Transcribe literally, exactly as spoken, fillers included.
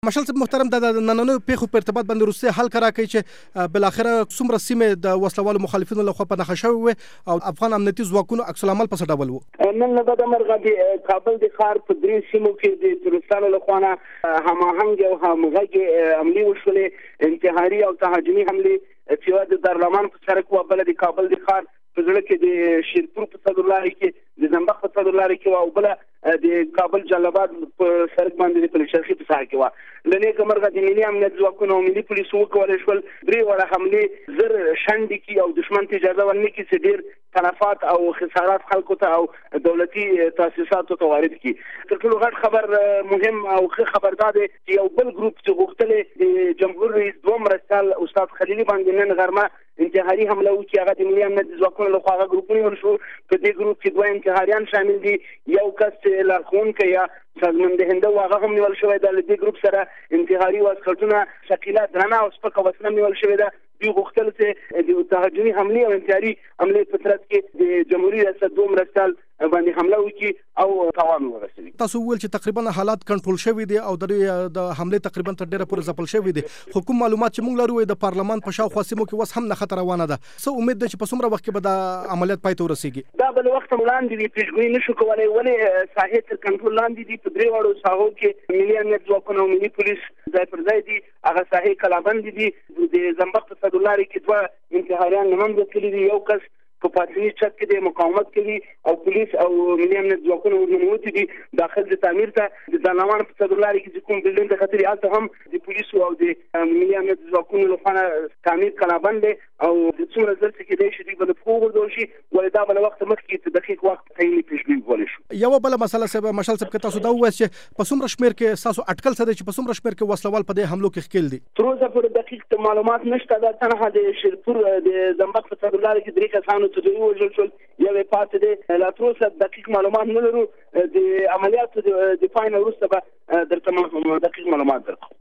مشال صاحب محترم د نننیو پیښو په ارتباط باندې وروستي حل کرا کوي چې بالاخره څومره سیمې د وسلوالو مخالفینو لخوا په نښه شوې وې او افغان امنیتي ځواکونو عکس العمل په څه ډول و. نن له بده مرغه د کابل د ښار په درې سیمو کې د ترورستانو لخوا نه هماهنګ او همغږي عملي وشولې، انتحاري او تهاجمي حملې چې د دارالمان په سړک و، بله د کابل د ښار په زړه کې د شیرپور په صدرلارې کې، د زنبق په صدرلارې کې او بله د کابل جلال په سړک باندې د پلشرخي په ساحه کې وه. له نیکه مرغه د ملي امنیت ځواکونو او ملي پولیسو وکولی شول درې واړه حملې زر شنډې کړي او دښمن ته اجازه ورنه کړي چې ډېر تلفات او خسارات خلکو ته او دولتي تاسیساتو ته وارد کړي. تر ټولو غټ خبر مهم او ښه خبر دا دی چې یو بل ګروپ چې غوښتلی د جمهور رئیس دوه مرستیال استاد خلیلي باندې نن غرمه انتحاري حمله وکړي، هغه د ملي امنیت ځواکونو لخوا هغه ګروپونه ونیول شو. په دې ګروپ کې دوه انتحاریان شامل دي، یو کس چې لارښوونکی یا سازماندهنده و هغه هم نیول شوی ده. له دې ګروپ سره انتحاري واسکټونه ثقیله درنه او سپکه وسله نیول شوې ده. دوی غوښتل چې د تهاجمي حملې او انتحاري حملې په ترڅ کې د جمهوري ریاست دوه مرستیال باندې حمله وکړي او تاوان ورسوي. تاسو وویل چې تقریبا حالات کنټرول شوي دي او د حملې تقریبا تر ډیره پورې ځپل شوي دي، خو کوم معلومات چې موږ لرو د پارلمان په شاوخوا سیمو کې اوس هم نښته روانه ده. څه امید ده چې په څومره وخت کې به دا عملیات پای ته ورسیږي؟ دا به له وخته وړاندې دي، پیشګویي نشو کولی، ولې ساحې تر کنټرول لاندې دي. په درې واړو ساحو کې ملي امنیت ځواکونه او ملي پولیس ځای پر ځای دي، هغه ساحې کلابندې دي. د زنبق په صدرلارې کې دوه انتحاریان له منځه تللي دي، یو کس په پاتني چت کې د مقاومت کوي او پولیس او ملي امنیت ځواکونه ورننوتي دي داخل د تعمیر ته. د دانامان په صدرلارې کې چې کوم بلډینګ ته ختلي هلته هم د پولیسو او د ملي امنیت ځواکونو لخوا تعمیر کلابند دی او څومره ژر چې کېدای شي دوی به له پښو وغورځول شي، ولې دا به له وخته مخکې چې دقیق وخت تعیني پیشګویي کولی شو. یوه بله مسله صاحب مشال صاحب که تاسو دا ووایاست چې په څومره شمېر کې ستاسو اټکل څه دی چې په څومره شمېر کې وسلوال په دې حملو کې ښکېل دي؟ تر اوسه پورې دقیق معلومات نشته. دا تنها د شیرپور د زنبق په صدرلارې کې درې کسانو ته دوی ووژل شول، یو یې پاتې دی. لا تر اوسه دقیق معلومات نه لرو. د عملیاتو د پای نه وروسته به درته دقیق معلومات درکړو.